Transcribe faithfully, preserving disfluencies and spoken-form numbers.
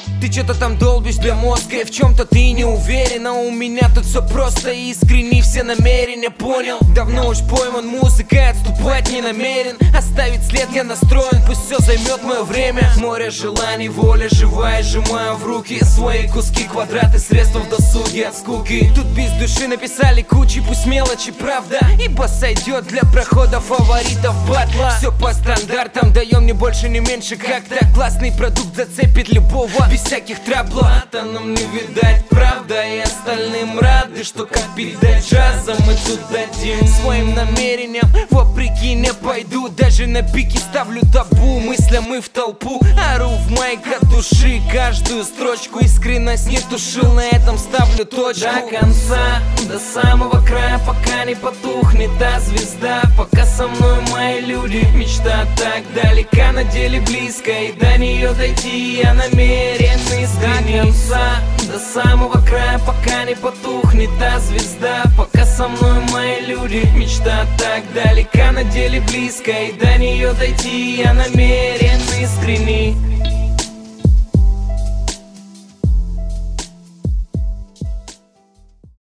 Ты что-то там долбишь для мозга, и в чем-то ты не уверен. А у меня тут все просто и искренне, все намерения понял. Давно уж пойман музыкой, отступать не намерен. Оставить след я настроен, пусть все займет мое время. Море желаний, воля живая, сжимаю в руки свои куски, квадраты, средства в досуге от скуки. Тут без души написали кучи, пусть мелочи, правда, ибо сойдет для прохода фаворитов батла. Все по стандартам, даем не больше, не меньше, как-то классный продукт зацепит любого, без всяких траблов. А нам не видать, правда, и остальным рады, что как передать джаза мы тут дадим. Своим намерениям вопреки не пойду, даже на пике ставлю табу, мыслям и в толпу. Ору в майк от души каждую строчку, искренность не тушил, на этом ставлю точку. До конца, до самого края, пока не потухнет та звезда. Пока со мной мои люди, мечта так далека, на деле близко, и до нее дойти я намерен искренне. До конца, до самого края, пока не потухнет та звезда. Пока со мной мои люди, мечта так далека, на деле близко, и до нее дойти я намерен искренне.